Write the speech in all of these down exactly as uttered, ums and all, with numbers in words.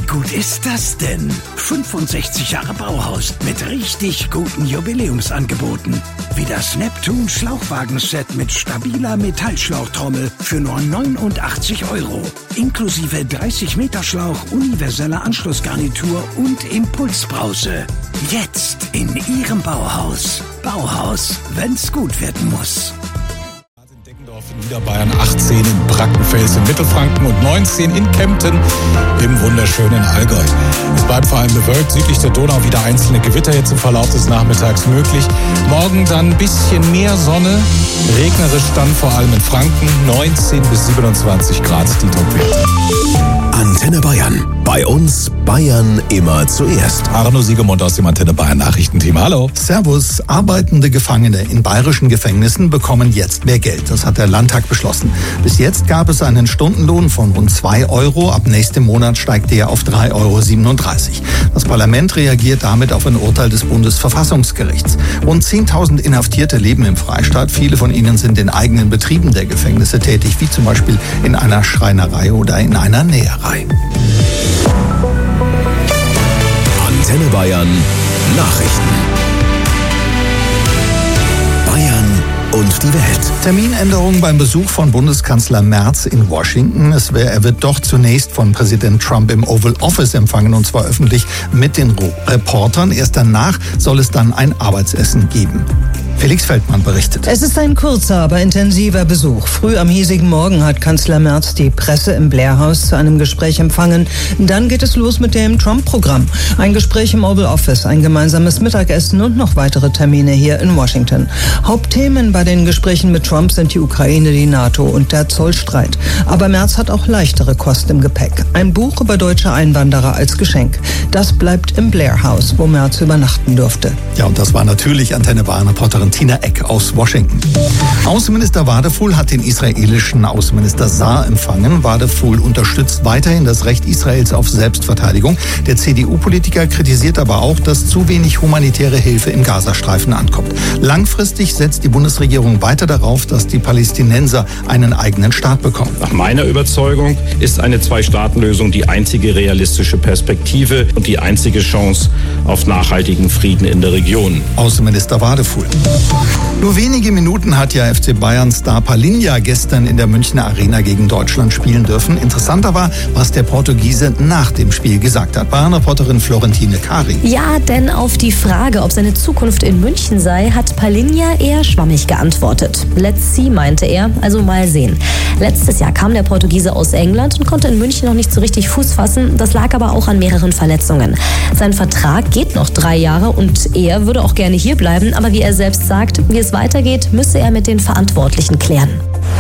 gut ist das denn? fünfundsechzig Jahre Bauhaus mit richtig guten Jubiläumsangeboten. Wie das Neptun Schlauchwagenset mit stabiler Metallschlauchtrommel für nur neunundachtzig Euro. Inklusive dreißig Meter Schlauch, universeller Anschlussgarnitur und Impulsbrause. Jetzt in Ihrem Bauhaus. Bauhaus, wenn's gut werden muss. In Niederbayern, achtzehn in Brackenfels in Mittelfranken und neunzehn in Kempten im wunderschönen Allgäu. Es bleibt vor allem bewölkt, südlich der Donau wieder einzelne Gewitter jetzt im Verlauf des Nachmittags möglich. Morgen dann ein bisschen mehr Sonne, regnerisch dann vor allem in Franken, neunzehn bis siebenundzwanzig Grad die Topwerte. Antenne Bayern. Bei uns Bayern immer zuerst. Arno Siegemund aus dem Antenne Bayern Nachrichtenteam. Hallo. Servus. Arbeitende Gefangene in bayerischen Gefängnissen bekommen jetzt mehr Geld. Das hat der Landtag beschlossen. Bis jetzt gab es einen Stundenlohn von rund zwei Euro. Ab nächstem Monat steigt der auf drei Euro siebenunddreißig. Das Parlament reagiert damit auf ein Urteil des Bundesverfassungsgerichts. Rund zehntausend Inhaftierte leben im Freistaat. Viele von ihnen sind in eigenen Betrieben der Gefängnisse tätig, wie zum Beispiel in einer Schreinerei oder in einer Näherei. Antenne Bayern Nachrichten. Bayern und die Welt. Terminänderung beim Besuch von Bundeskanzler Merz in Washington. Es wär, er wird doch zunächst von Präsident Trump im Oval Office empfangen, und zwar öffentlich mit den Reportern. Erst danach soll es dann ein Arbeitsessen geben. Felix Feldmann berichtet. Es ist ein kurzer, aber intensiver Besuch. Früh am hiesigen Morgen hat Kanzler Merz die Presse im Blair-Haus zu einem Gespräch empfangen. Dann geht es los mit dem Trump-Programm. Ein Gespräch im Oval Office, ein gemeinsames Mittagessen und noch weitere Termine hier in Washington. Hauptthemen bei den Gesprächen mit Trump sind die Ukraine, die NATO und der Zollstreit. Aber Merz hat auch leichtere Kost im Gepäck. Ein Buch über deutsche Einwanderer als Geschenk. Das bleibt im Blair-Haus, wo Merz übernachten durfte. Ja, und das war natürlich Antenne Bayern-Reporterin Tina Eck aus Washington. Außenminister Wadefuhl hat den israelischen Außenminister Saar empfangen. Wadefuhl unterstützt weiterhin das Recht Israels auf Selbstverteidigung. Der C D U-Politiker kritisiert aber auch, dass zu wenig humanitäre Hilfe im Gazastreifen ankommt. Langfristig setzt die Bundesregierung weiter darauf, dass die Palästinenser einen eigenen Staat bekommen. Nach meiner Überzeugung ist eine Zwei-Staaten-Lösung die einzige realistische Perspektive und die einzige Chance auf nachhaltigen Frieden in der Region. Außenminister Wadefuhl. Nur wenige Minuten hat ja F C Bayern-Star Palinha gestern in der Münchner Arena gegen Deutschland spielen dürfen. Interessanter war, was der Portugiese nach dem Spiel gesagt hat. Bayern-Reporterin Florentine Kari. Ja, denn auf die Frage, ob seine Zukunft in München sei, hat Palinha eher schwammig geantwortet. Let's see, meinte er, also mal sehen. Letztes Jahr kam der Portugiese aus England und konnte in München noch nicht so richtig Fuß fassen. Das lag aber auch an mehreren Verletzungen. Sein Vertrag geht noch drei Jahre und er würde auch gerne hier bleiben, aber wie er selbst sagt, wie es weitergeht, müsse er mit den Verantwortlichen klären.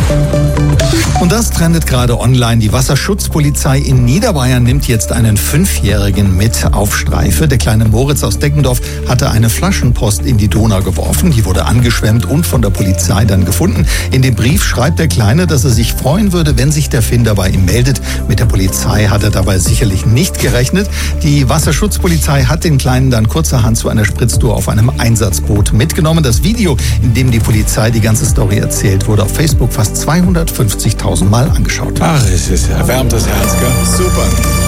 Und das trendet gerade online. Die Wasserschutzpolizei in Niederbayern nimmt jetzt einen Fünfjährigen mit auf Streife. Der kleine Moritz aus Deckendorf hatte eine Flaschenpost in die Donau geworfen. Die wurde angeschwemmt und von der Polizei dann gefunden. In dem Brief schreibt der Kleine, dass er sich freuen würde, wenn sich der Finder bei ihm meldet. Mit der Polizei hat er dabei sicherlich nicht gerechnet. Die Wasserschutzpolizei hat den Kleinen dann kurzerhand zu einer Spritztour auf einem Einsatzboot mitgenommen. Das Video, in dem die Polizei die ganze Story erzählt, wurde auf Facebook fast zweihundertfünfzigtausend Mal angeschaut. Ach, es ist erwärmt das Herz, gell? Super.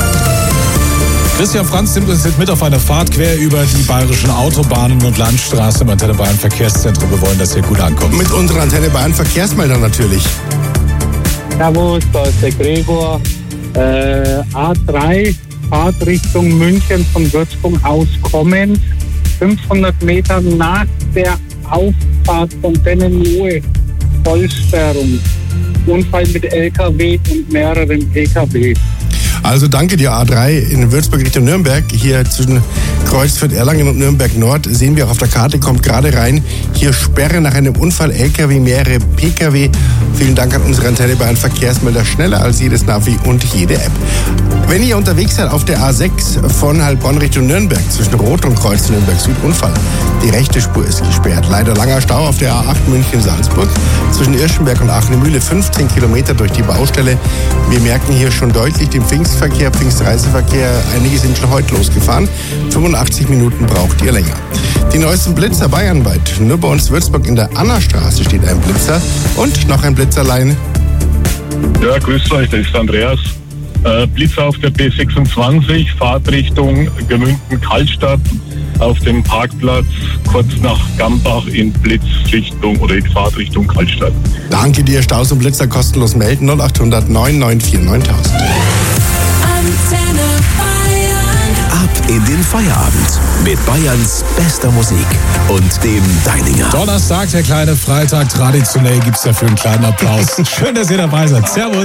Christian Franz nimmt uns jetzt mit auf eine Fahrt quer über die bayerischen Autobahnen und Landstraßen im Antenne Bayern Verkehrszentrum. Wir wollen, dass hier gut ankommt. Mit unseren Antenne Bayern Verkehrsmeldern natürlich. Servus, da ist der Gregor. Äh, A drei, Fahrtrichtung München von Würzburg aus kommend. fünfhundert Meter nach der Auffahrt von Dennenlohe. Vollsperrung. Unfall mit L K W und mehreren P K W. Also danke dir, A drei in Würzburg Richtung Nürnberg. Hier zwischen Kreuzfeld, Erlangen und Nürnberg Nord sehen wir auch auf der Karte, kommt gerade rein. Hier Sperre nach einem Unfall, L K W, mehrere P K W. Vielen Dank an unsere Antenne Bayern Verkehrsmelder, schneller als jedes Navi und jede App. Wenn ihr unterwegs seid auf der A sechs von Heilbronn Richtung Nürnberg, zwischen Rot und Kreuz Nürnberg Süd, Unfall. Die rechte Spur ist gesperrt. Leider langer Stau auf der A acht München-Salzburg. Zwischen Irschenberg und Aachen-Mühle fünfzehn Kilometer durch die Baustelle. Wir merken hier schon deutlich den Pfingstverkehr, Pfingstreiseverkehr. Einige sind schon heute losgefahren. fünfundachtzig Minuten braucht ihr länger. Die neuesten Blitzer bayernweit. Nur bei uns Würzburg in der Annastraße steht ein Blitzer und noch ein Blitzerlein. Ja, grüß euch, das ist Andreas. Äh, Blitz auf der B sechsundzwanzig, Fahrtrichtung Gemünden-Kaltstadt, auf dem Parkplatz kurz nach Gambach in Blitzrichtung oder in Fahrtrichtung Kaltstadt. Danke dir, Staus und Blitzer kostenlos melden null acht hundert neun neun vier neuntausend. Ab in den Feierabend mit Bayerns bester Musik und dem Deininger. Donnerstag, der kleine Freitag. Traditionell gibt es dafür einen kleinen Applaus. Schön, dass ihr dabei seid. Servus.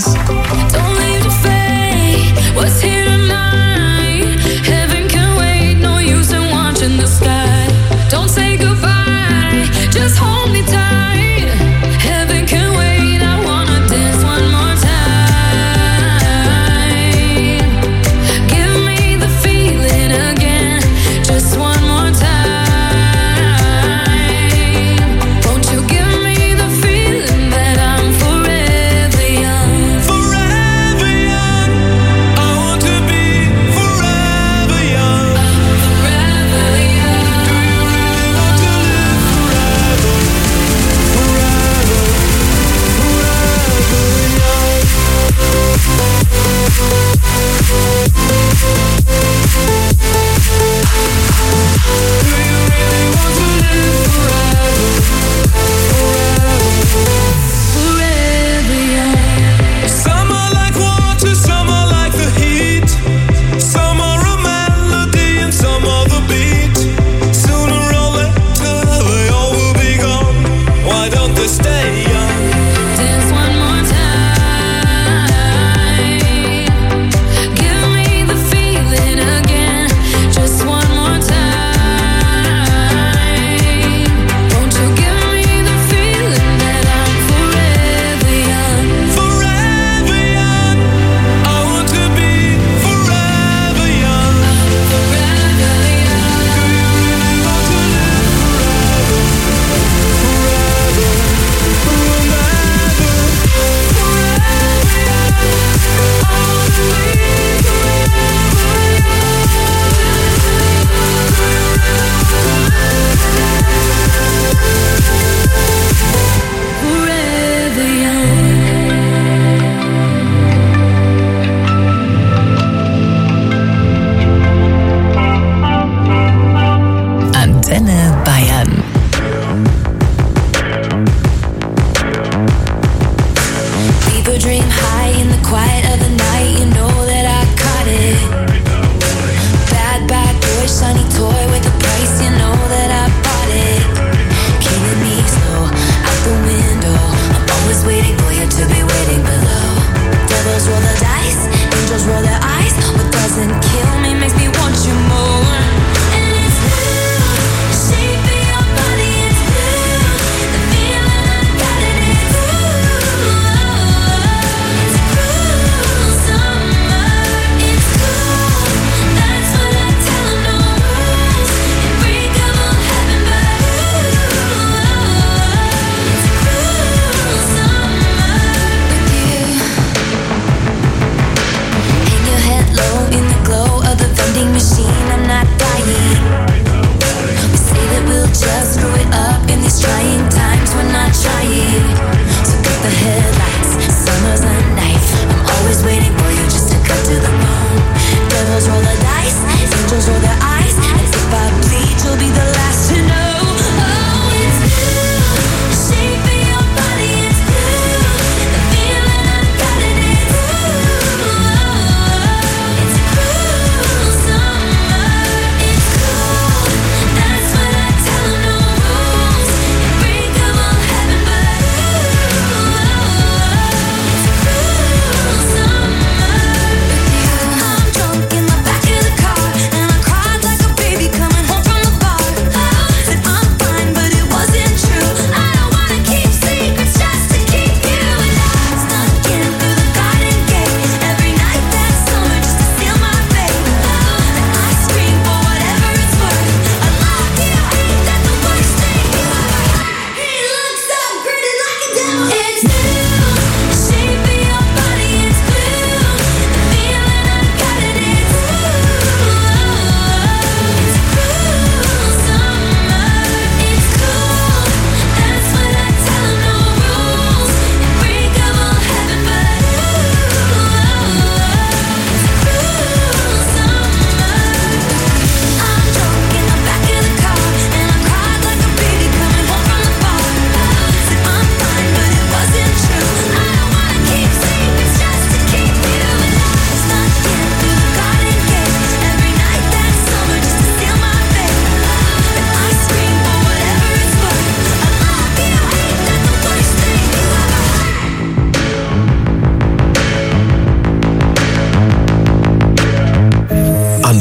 What's here tonight? Heaven can wait, no use in watching the sky. Don't say goodbye, just hold me tight. Heaven can wait, I wanna dance one more time. Give me the feeling again, just one more time. Won't you give me the feeling that I'm forever young? Forever young. Low in the glow of the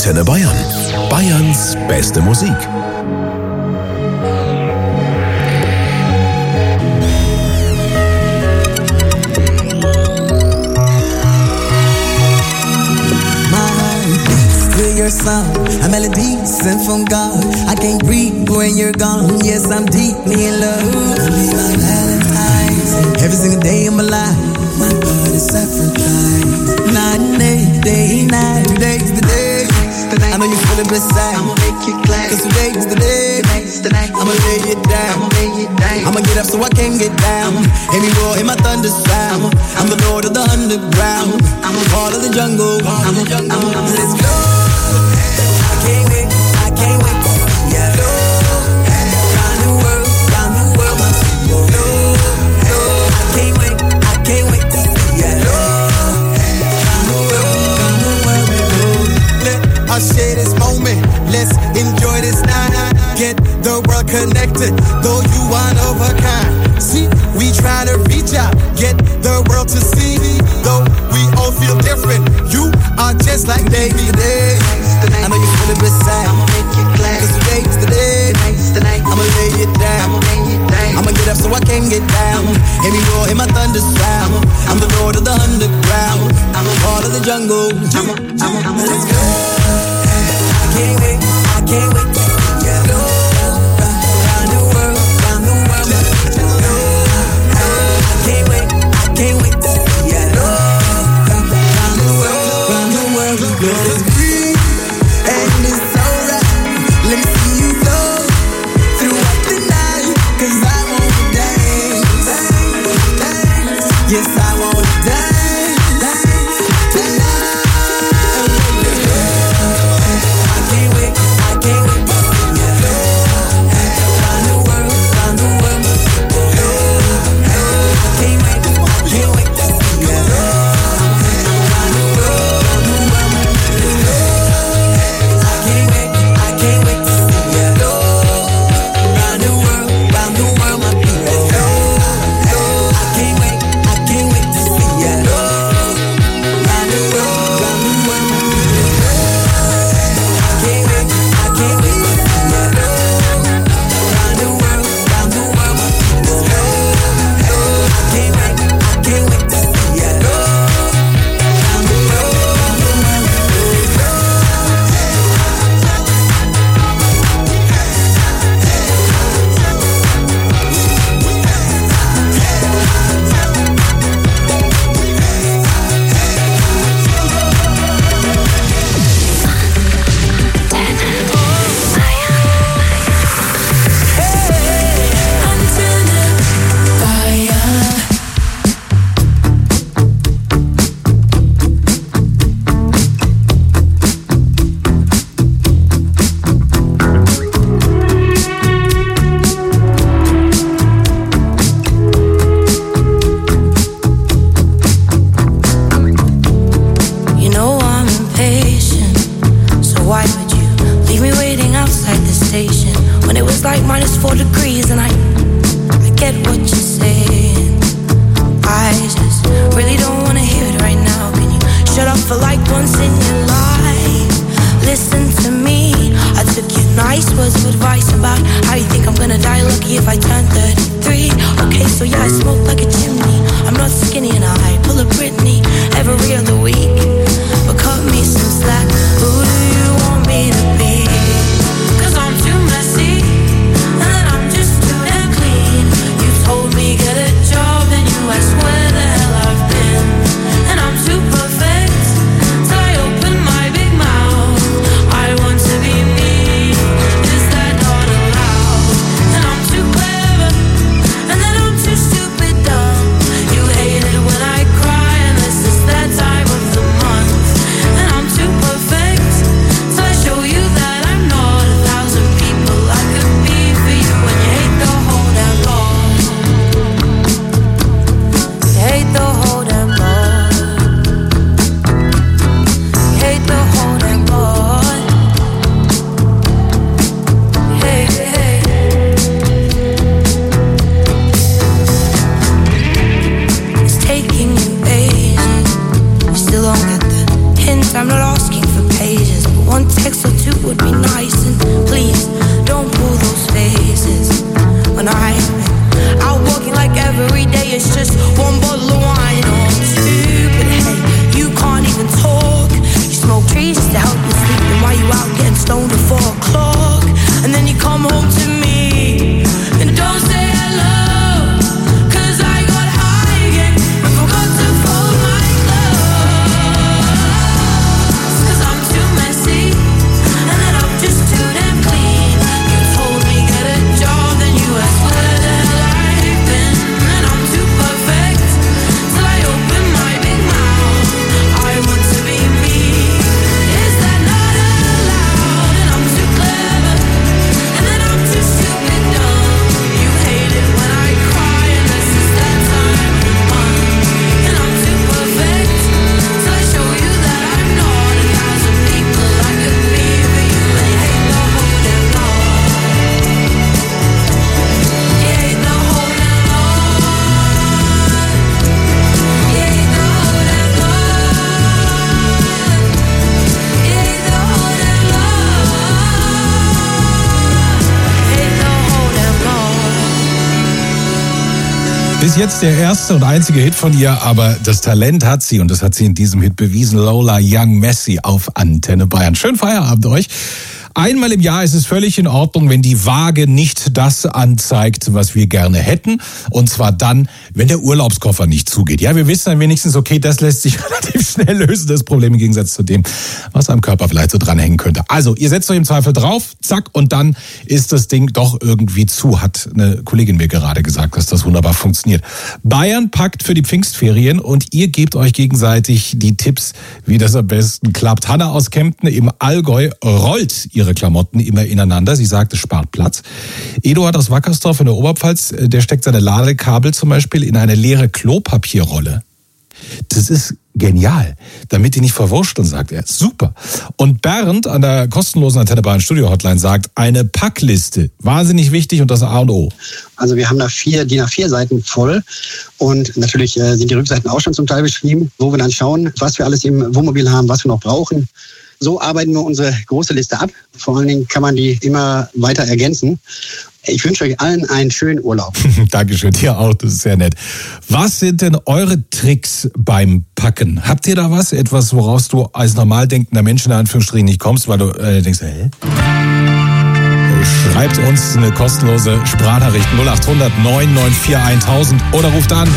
Antenne Bayern. Bayerns beste Musik. Your song, a melody sent from God. I can't breathe when you're gone. Yes, I'm deeply in love. Be my Valentine's. Every single day of my life, my God is sacrifice. Night and day, day and night. Today's the day. I know you feel it beside. I'ma make you glad. Cause today's the day. I'ma lay it down. I'ma get up so I can get down. Hear me roar in my thunder sound. I'm the Lord of the underground. I'm a part of the jungle. I'm the jungle. Let's go. I can't wait, I can't wait to see ya. Round the world, round the world, my people. I can't wait, I can't wait to see ya. Round the world, round the world we go. Let us share this moment, let's enjoy this night. Get the world connected, though you one of a kind. See, we try to reach out, get the world to see. Though we all feel different, you are just like day to day. I know you feel it beside. I'ma make you glad. Cause today's the day. I'ma lay it down. I'ma get up so I can get down. Hear me roar in my thunder sound. I'm the Lord of the underground. I'm a part of the jungle. I'm a, I'm a, let's go. I can't wait, I can't wait to see ya. Round the world, round the world. I can't wait, I can't wait to see ya. Round the world, round the world we go. And it's alright, let me see you go throughout the night, cause I wanna dance, dance. Yes, I wanna dance, dance tonight. I can't wait, I can't wait to see you round the world, round the world. I can't wait, I can't wait to see you round the world, round the world. I'm not asking for pages, but One text or two would be nice, and please don't pull those faces. When I out walking like every day, it's just one bottle of wine or two. But hey, you can't even talk. You smoke trees just to help you sleep, and while you out getting stoned at four o'clock, and then you come home to me and don't say hello, 'cause I got high again and forgot to fold my clothes. 'Cause I'm too messy and then I'm just too damn clean. You told me get a job, then you asked where the hell I've been, and I'm too perfect till I open my big mouth. I want to be me. Is that not allowed? And I'm too clever, and then I'm too stupid dumb. You hate it when I cry, and this is that time of the month. And I'm too perfect till I show you that I'm not a thousand people I could be for you. And you hate the whole damn lot. You hate the whole damn lot. You hate the whole damn lot. You hate the whole damn lot. Hate the whole damn lot. Bis jetzt der erste und einzige Hit von ihr, aber das Talent hat sie und das hat sie in diesem Hit bewiesen. Lola Young Messi auf Antenne Bayern. Schönen Feierabend euch. Einmal im Jahr ist es völlig in Ordnung, wenn die Waage nicht das anzeigt, was wir gerne hätten. Und zwar dann, wenn der Urlaubskoffer nicht zugeht. Ja, wir wissen dann wenigstens, okay, das lässt sich relativ schnell lösen, das Problem im Gegensatz zu dem, was am Körper vielleicht so dranhängen könnte. Also, ihr setzt euch im Zweifel drauf, zack, und dann ist das Ding doch irgendwie zu, hat eine Kollegin mir gerade gesagt, dass das wunderbar funktioniert. Bayern packt für die Pfingstferien und ihr gebt euch gegenseitig die Tipps, wie das am besten klappt. Hanna aus Kempten im Allgäu rollt ihre Klamotten immer ineinander. Sie sagt, es spart Platz. Eduard aus Wackersdorf in der Oberpfalz, der steckt seine Ladekabel zum Beispiel in eine leere Klopapierrolle. Das ist genial, damit die nicht verwurschteln, sagt er. Super. Und Bernd an der kostenlosen Antenne Bayern Studio Hotline sagt, eine Packliste, wahnsinnig wichtig und das A und O. Also wir haben da vier D I N A vier Seiten voll und natürlich äh, sind die Rückseiten auch schon zum Teil beschrieben, wo wir dann schauen, was wir alles im Wohnmobil haben, was wir noch brauchen. So arbeiten wir unsere große Liste ab. Vor allen Dingen kann man die immer weiter ergänzen. Ich wünsche euch allen einen schönen Urlaub. Dankeschön, dir auch, das ist sehr nett. Was sind denn eure Tricks beim Packen? Habt ihr da was? Etwas, woraus du als normal denkender Mensch in Anführungsstrichen nicht kommst, weil du äh, denkst, hä? Schreibt uns eine kostenlose Sprachnachricht null acht hundert neun neun vier tausend oder ruft an.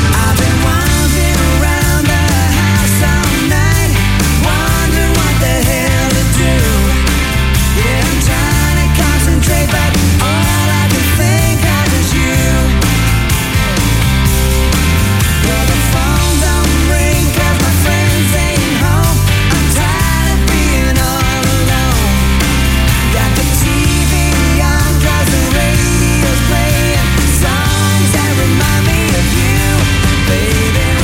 Baby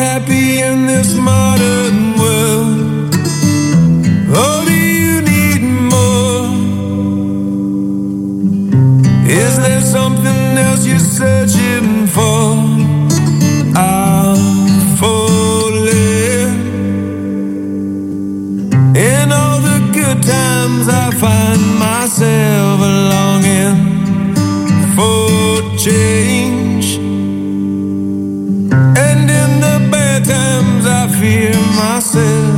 happy in this modern world? Or do you need more? Is there something else you're searching for? I'm falling. In all the good times I find myself longing for change. And in the bad times I fear myself.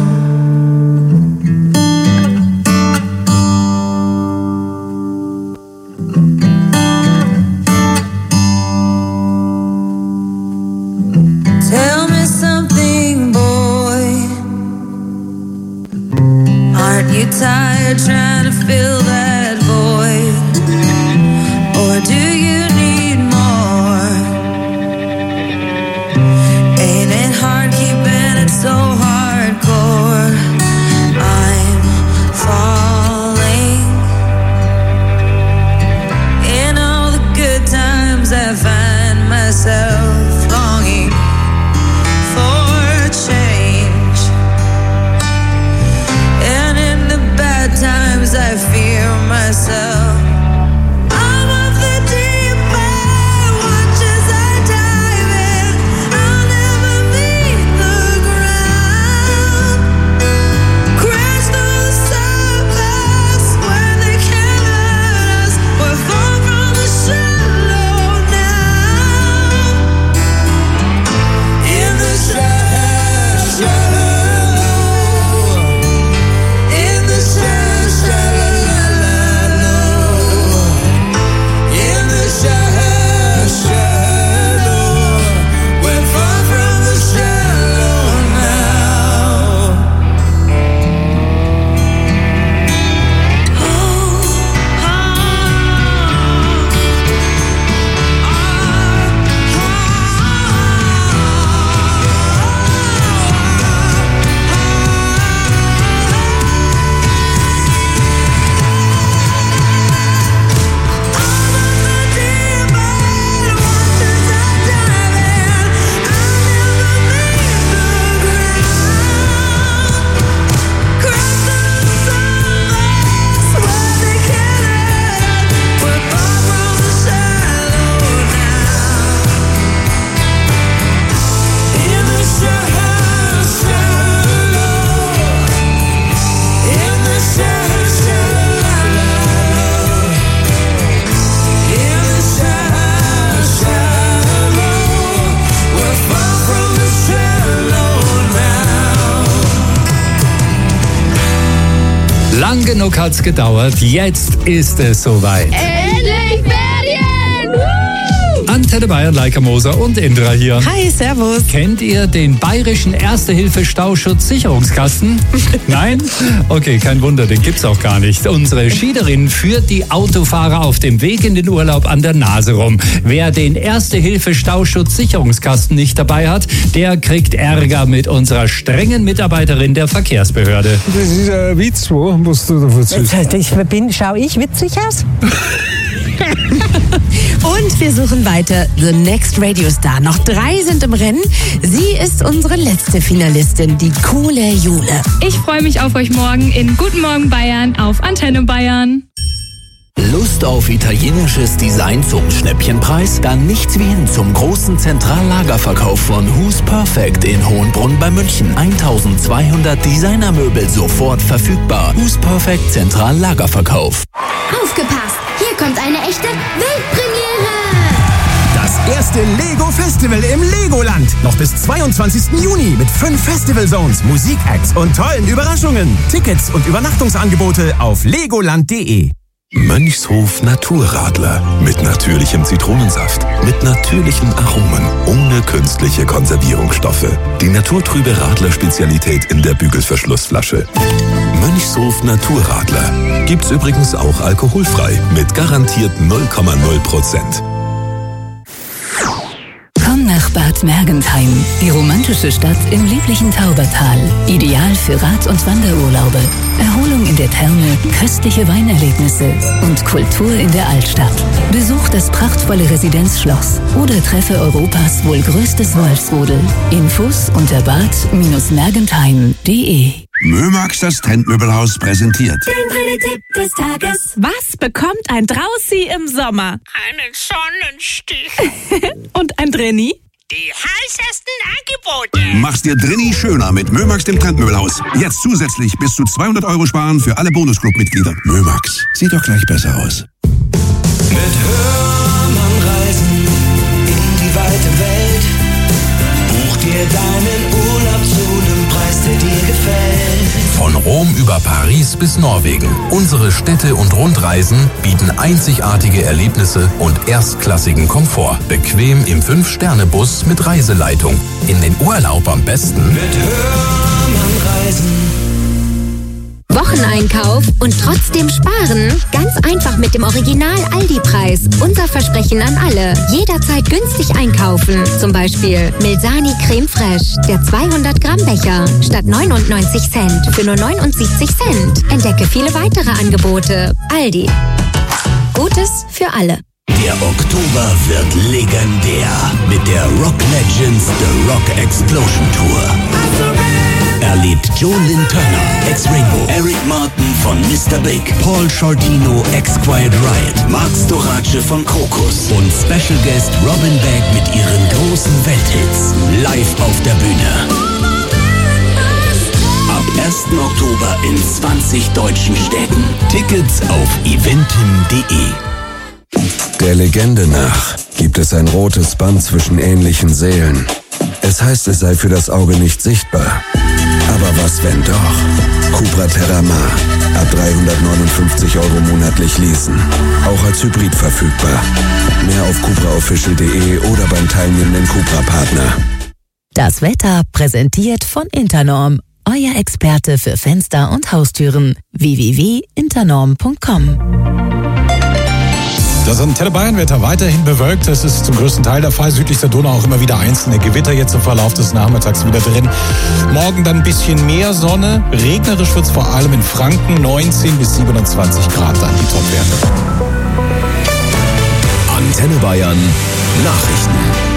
Tell me something, boy. Aren't you tired trying to fill that void? Or do you need more? Ain't it hard keeping it so hardcore? I'm falling. In all the good times I find myself longing for change. And in the bad times I fear myself. I'm of the deep end, watch as I dive in. I'll never meet the ground. Crash through the surface where they can't hurt us. We're far from the shallow now. In the shallow, in the shallow, in the shallow, we're far from the shallow now. Lang genug hat's gedauert, jetzt ist es soweit. Endlich Ferien! Woo! Antenne Bayern, Leica Moser und Indra hier. Hi, servus. Kennt ihr den bayerischen Erste-Hilfe-Stauschutzsicherungskasten? Nein? Okay, kein Wunder, den gibt's auch gar nicht. Unsere Schiederin führt die Autofahrer auf dem Weg in den Urlaub an der Nase rum. Wer den Erste-Hilfe-Stauschutzsicherungskasten nicht dabei hat, der kriegt Ärger mit unserer strengen Mitarbeiterin der Verkehrsbehörde. Das ist ein Witz, wo? Was du da erzählst. Ich bin, schau ich witzig aus? Und wir suchen weiter The Next Radio Star. Noch drei sind im Rennen. Sie ist unsere letzte Finalistin, die coole Jule. Ich freue mich auf euch morgen in Guten Morgen Bayern auf Antenne Bayern. Lust auf italienisches Design zum Schnäppchenpreis? Dann nichts wie hin zum großen Zentrallagerverkauf von Who's Perfect in Hohenbrunn bei München. eintausendzweihundert Designermöbel sofort verfügbar. Who's Perfect Zentrallagerverkauf. Aufgepasst! Hier kommt eine echte Weltpremiere! Das erste Lego Festival im Legoland. Noch bis zweiundzwanzigsten Juni mit fünf Festival Zones, Musikacts und tollen Überraschungen. Tickets und Übernachtungsangebote auf legoland punkt de. Mönchshof Naturradler. Mit natürlichem Zitronensaft. Mit natürlichen Aromen. Ohne künstliche Konservierungsstoffe. Die naturtrübe Radler-Spezialität in der Bügelverschlussflasche. Mönchshof Naturradler. Gibt's übrigens auch alkoholfrei. Mit garantiert null Komma null Prozent. Komm nach Bad Mergentheim, die romantische Stadt im lieblichen Taubertal. Ideal für Rad- und Wanderurlaube. Erholung in der Therme, köstliche Weinerlebnisse und Kultur in der Altstadt. Besuch das prachtvolle Residenzschloss oder treffe Europas wohl größtes Wolfsrudel. Infos unter bad mergentheim punkt de. Mömax, das Trendmöbelhaus, präsentiert. Der Tipp des Tages. Was bekommt ein Draußi im Sommer? Einen Sonnenstich. Und ein Drenni? Die heißesten Angebote. Mach's dir drinni schöner mit Mömax, dem Trendmöbelhaus. Jetzt zusätzlich bis zu zweihundert Euro sparen für alle Bonusclub-Mitglieder. Mömax, sieht doch gleich besser aus. Mit Hörmann reisen in die weite Welt. Buch dir deinen Urlaub zu einem Preis, der dir gefällt. Von Rom über Paris bis Norwegen. Unsere Städte- und Rundreisen bieten einzigartige Erlebnisse und erstklassigen Komfort. Bequem im fünf Sterne Bus mit Reiseleitung. In den Urlaub am besten mit Hörmann reisen. Wocheneinkauf und trotzdem sparen? Ganz einfach mit dem Original-Aldi-Preis. Unser Versprechen an alle. Jederzeit günstig einkaufen. Zum Beispiel Milsani Creme Fraiche, der zweihundert Gramm Becher. Statt neunundneunzig Cent für nur neunundsiebzig Cent. Entdecke viele weitere Angebote. Aldi. Gutes für alle. Der Oktober wird legendär mit der Rock Legends The Rock Explosion Tour. Erlebt Joe Lynn Turner, ex-Rainbow, Eric Martin von Mister Big, Paul Shortino, ex-Quiet Riot, Mark Storace von Krokus und Special Guest Robin Beck mit ihren großen Welthits live auf der Bühne. Ab ersten Oktober in zwanzig deutschen Städten. Tickets auf eventim punkt de. Der Legende nach gibt es ein rotes Band zwischen ähnlichen Seelen. Es heißt, es sei für das Auge nicht sichtbar. Aber was, wenn doch? Cupra Terramar. Ab dreihundertneunundfünfzig Euro monatlich leasen. Auch als Hybrid verfügbar. Mehr auf cupra official punkt de oder beim teilnehmenden Cupra-Partner. Das Wetter präsentiert von Internorm. Euer Experte für Fenster und Haustüren. w w w punkt internorm punkt com. Das Antenne Bayern-Wetter weiterhin bewölkt. Das ist zum größten Teil der Fall. Südlich der Donau auch immer wieder einzelne Gewitter jetzt im Verlauf des Nachmittags wieder drin. Morgen dann ein bisschen mehr Sonne. Regnerisch wird es vor allem in Franken. neunzehn bis siebenundzwanzig Grad dann die Topwerte. Antenne Bayern Nachrichten.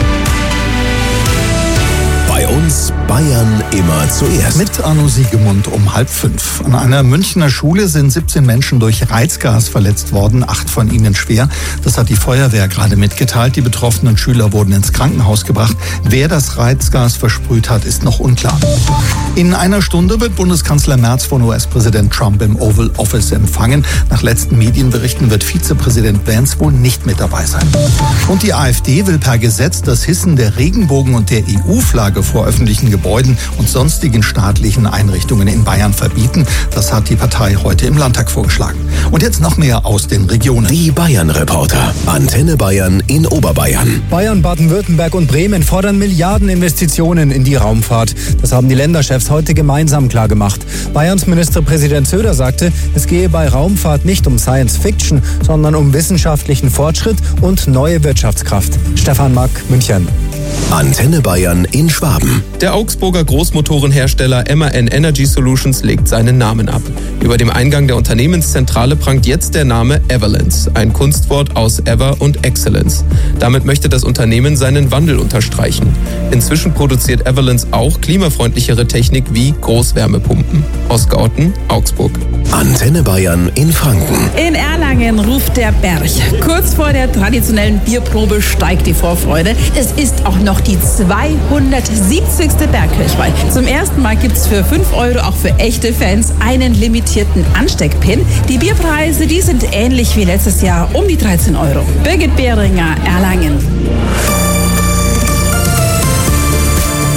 Bei uns Bayern immer zuerst. Mit Arno Siegemund um halb fünf. An einer Münchner Schule sind siebzehn Menschen durch Reizgas verletzt worden, acht von ihnen schwer. Das hat die Feuerwehr gerade mitgeteilt. Die betroffenen Schüler wurden ins Krankenhaus gebracht. Wer das Reizgas versprüht hat, ist noch unklar. In einer Stunde wird Bundeskanzler Merz von U S-Präsident Trump im Oval Office empfangen. Nach letzten Medienberichten wird Vizepräsident Vance wohl nicht mit dabei sein. Und die AfD will per Gesetz das Hissen der Regenbogen und der E U-Flagge vor öffentlichen Gebäuden und sonstigen staatlichen Einrichtungen in Bayern verbieten. Das hat die Partei heute im Landtag vorgeschlagen. Und jetzt noch mehr aus den Regionen. Die Bayern-Reporter. Antenne Bayern in Oberbayern. Bayern, Baden-Württemberg und Bremen fordern Milliardeninvestitionen in die Raumfahrt. Das haben die Länderchefs heute gemeinsam klargemacht. Bayerns Ministerpräsident Söder sagte, es gehe bei Raumfahrt nicht um Science Fiction, sondern um wissenschaftlichen Fortschritt und neue Wirtschaftskraft. Stefan Mack, München. Antenne Bayern in Schwaben. Der Augsburger Großmotorenhersteller M A N Energy Solutions legt seinen Namen ab. Über dem Eingang der Unternehmenszentrale prangt jetzt der Name Everlance, ein Kunstwort aus Ever und Excellence. Damit möchte das Unternehmen seinen Wandel unterstreichen. Inzwischen produziert Everlance auch klimafreundlichere Technik wie Großwärmepumpen. Oskar Otten, Augsburg. Antenne Bayern in Franken. In Erlangen ruft der Berg. Kurz vor der traditionellen Bierprobe steigt die Vorfreude. Es ist auch noch die zweihundertsiebzigste Bergkirchweih. Zum ersten Mal gibt es für fünf Euro auch für echte Fans einen limitierten Ansteckpin. Die Bierpreise, die sind ähnlich wie letztes Jahr, um die dreizehn Euro. Birgit Behringer, Erlangen.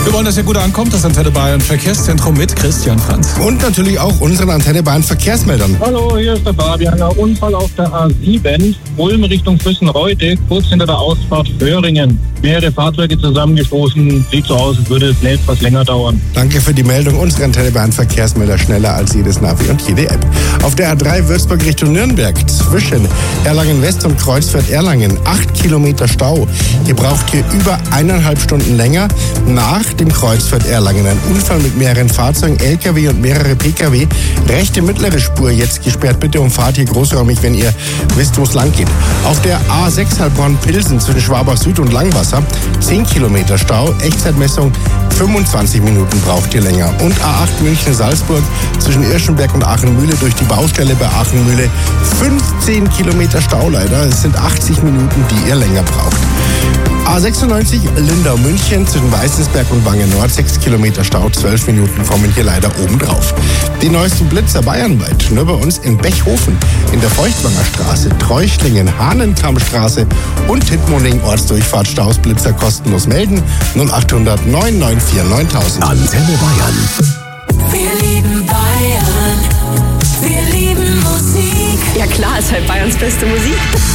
Wir wollen, dass ihr gut ankommt. Das Antenne Bayern Verkehrszentrum mit Christian Franz. Und natürlich auch unseren Antenne Bayern Verkehrsmeldern. Hallo, hier ist der Fabian. Ein Unfall auf der A sieben, Ulm Richtung Füssen-Reutte, kurz hinter der Ausfahrt Föhringen. Mehrere Fahrzeuge zusammengestoßen. Sieht so aus, als würde es etwas länger dauern. Danke für die Meldung. Unsere Antenne Bayern Verkehrsmelder schneller als jedes Navi und jede App. Auf der A drei Würzburg Richtung Nürnberg zwischen Erlangen West und Kreuzfeld Erlangen acht Kilometer Stau. Ihr braucht hier über eineinhalb Stunden länger. Nach dem Kreuzfeld Erlangen ein Unfall mit mehreren Fahrzeugen, L K W und mehrere P K W. Rechte mittlere Spur jetzt gesperrt. Bitte umfahrt hier großräumig, wenn ihr wisst, wo es lang geht. Auf der A sechs Heilbronn-Pilsen zwischen Schwabach Süd und Langwasser zehn Kilometer Stau. Echtzeitmessung fünfundzwanzig Minuten braucht ihr länger. Und A acht München-Salzburg zwischen Irschenberg und Aachenmühle durch die Baustelle bei Aachenmühle fünfzehn Kilometer Stau leider. Es sind achtzig Minuten, die ihr länger braucht. A sechsundneunzig Lindau-München zwischen Weißensberg und Wangen Nord, sechs Kilometer Stau, zwölf Minuten kommen hier leider oben drauf. Die neuesten Blitzer bayernweit, nur bei uns in Bechhofen, in der Feuchtwanger Straße, Treuchtlingen, Hahnenkammstraße und Tittmoning Ortsdurchfahrtstaus Blitzer kostenlos melden. null achthundert neun neun vier neuntausend. Antenne Bayern. Wir lieben Bayern. Wir lieben Musik. Ja klar, ist halt Bayerns beste Musik.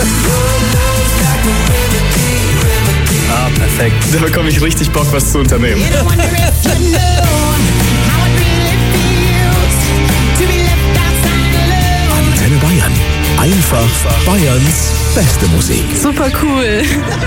Ah, perfekt. Da bekomme ich richtig Bock, was zu unternehmen. Antenne Bayern. Einfach Bayerns beste Musik. Super cool.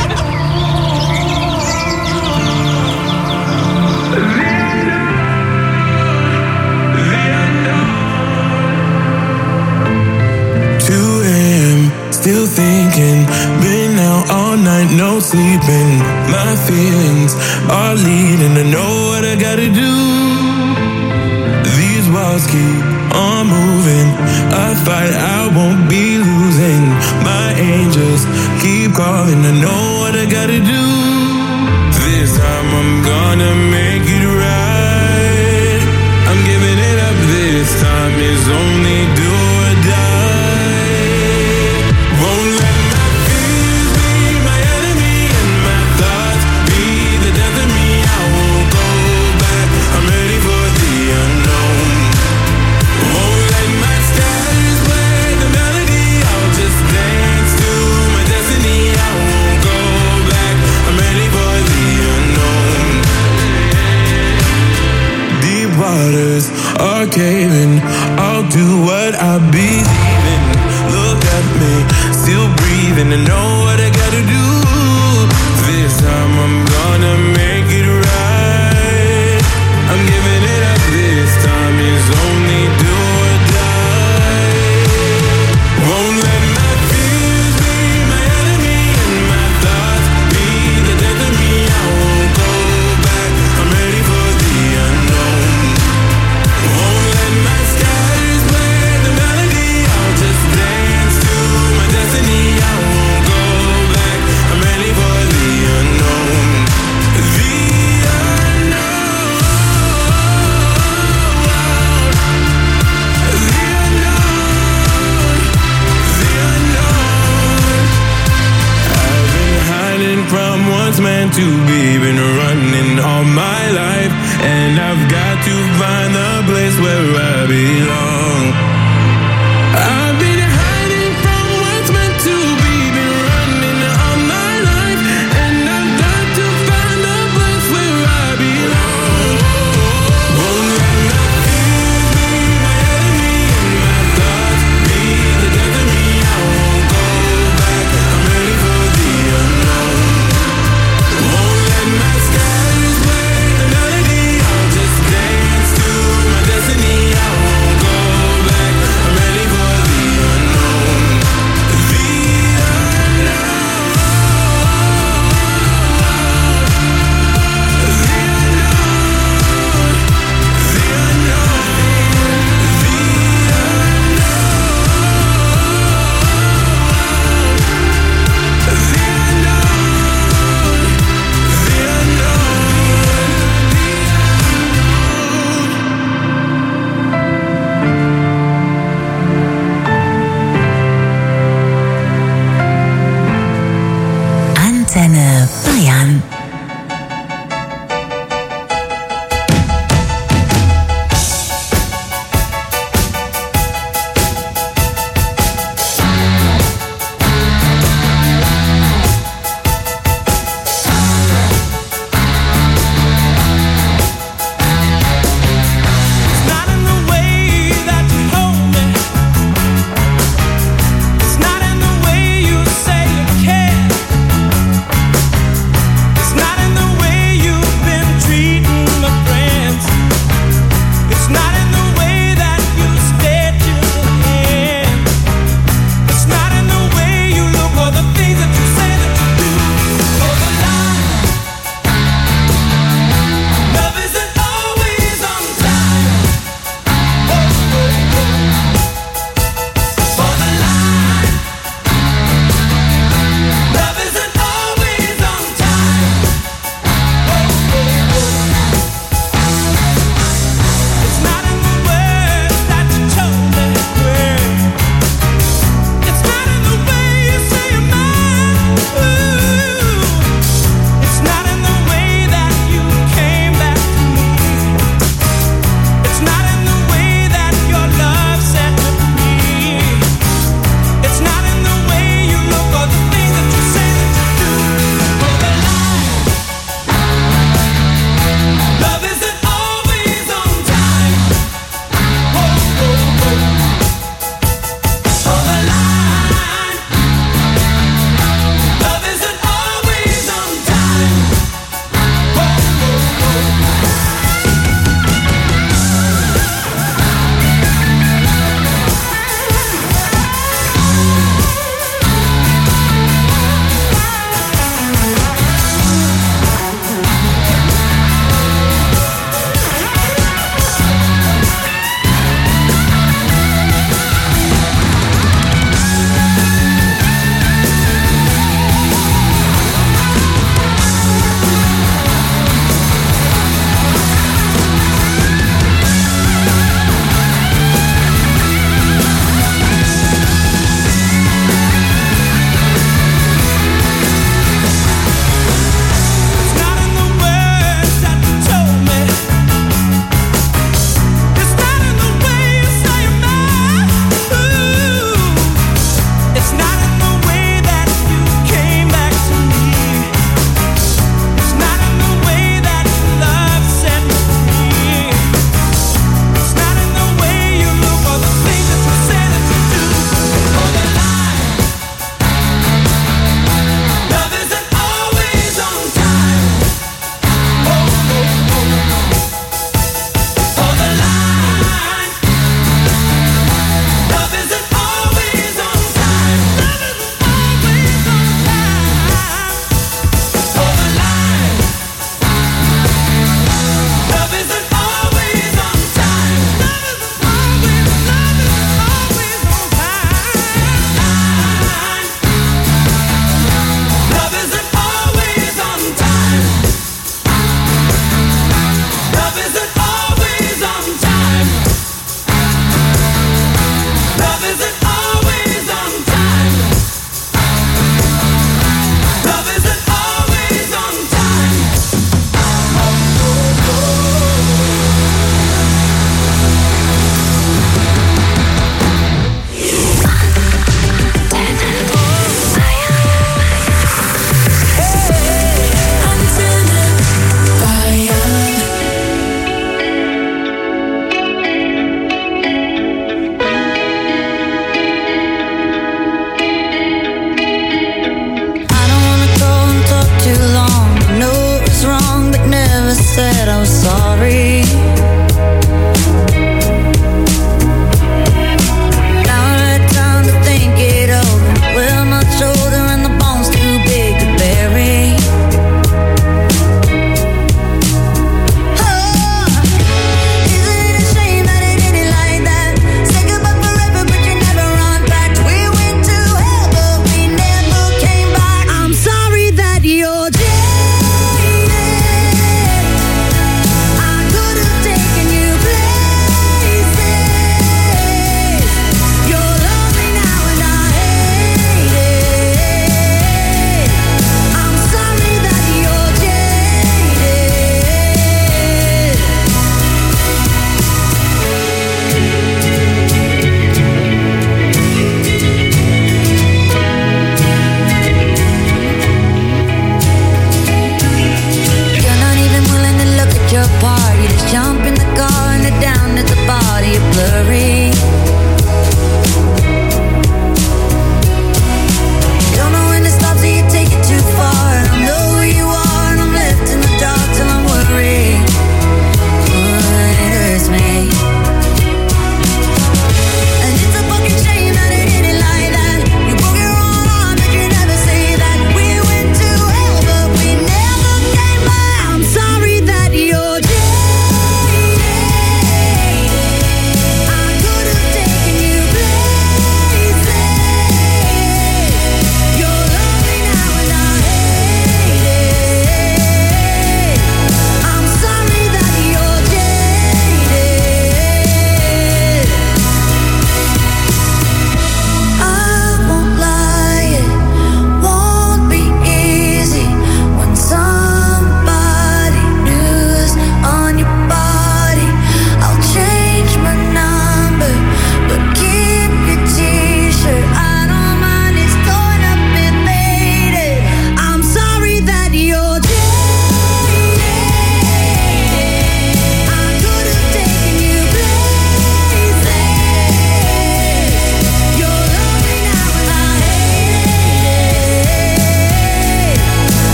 two a.m. Still thinking, been out all night, no sleeping. My feelings are leading to know what I gotta do. These walls keep on moving. I fight, I won't be losing. My angels keep calling, I know what I gotta do. This time I'm gonna make it right. I'm giving it up, this time is only do or die. Won't let my fears be my enemy and my thoughts be the death of me. I won't go back, I'm ready for the unknown. Won't let my stars play the melody, I'll just dance to my destiny. I won't go back, I'm ready for the unknown. Deep waters are caving, I'll do what I believe in. Look at me, still breathing, I know what I gotta do. This time I'm gonna make it right. I'm giving it up, this time is only do or die. Won't let my fears be my enemy and my thoughts be the death of me. I won't go back, I'm ready for the unknown. Won't let my skies play the melody, I'll just dance to my destiny. I won't go back, I'm ready for the unknown. The unknown. The unknown. The unknown. I've been hiding from what's meant to be, been running all my life, and I've got to find the place where I belong. I've been hiding from what's meant to be, been running all my life, and I've got to find the place where I belong. Won't let my fears be my enemy and my thoughts be the death of me. I won't go back, I'm ready for the unknown. Won't let my skies play the melody, I'll just dance to my destiny. I won't go back,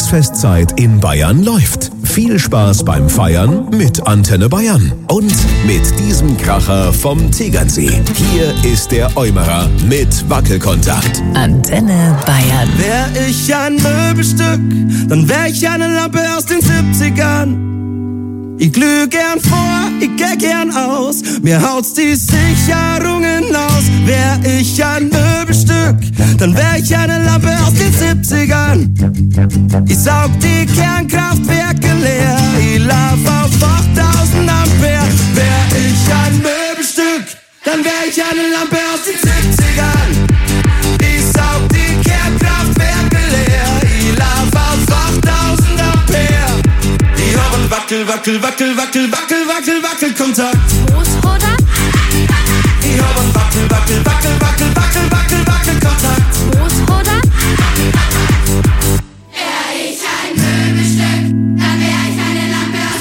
Volksfestzeit in Bayern läuft. Viel Spaß beim Feiern mit Antenne Bayern. Und mit diesem Kracher vom Tegernsee. Hier ist der Eumerer mit Wackelkontakt. Antenne Bayern. Wär ich ein Möbelstück, dann wär ich eine Lampe aus den siebzigern. Ich glüh gern vor, ich geh gern aus, mir haut's die Sicherungen aus. Wär ich ein Möbelstück, dann wär ich eine Lampe aus den siebzigern. Ich saug die Kernkraftwerke leer, ich lauf auf achttausend Ampere. Wär ich ein Möbelstück, dann wär ich eine Lampe aus den siebzigern. Ich saug die Kernkraftwerke leer, ich lauf auf achttausend Ampere. Ich hab ein Wackel, Wackel, Wackel, Wackel, Wackel, Wackel, Wackelkontakt. Großvater? Ich hab ein Wackel, Wackel, Wackel, Wackel, Wackel, Wackel, Wackelkontakt. Großvater? Wär ich ein Möbelstück, dann wär ich eine Lampe aus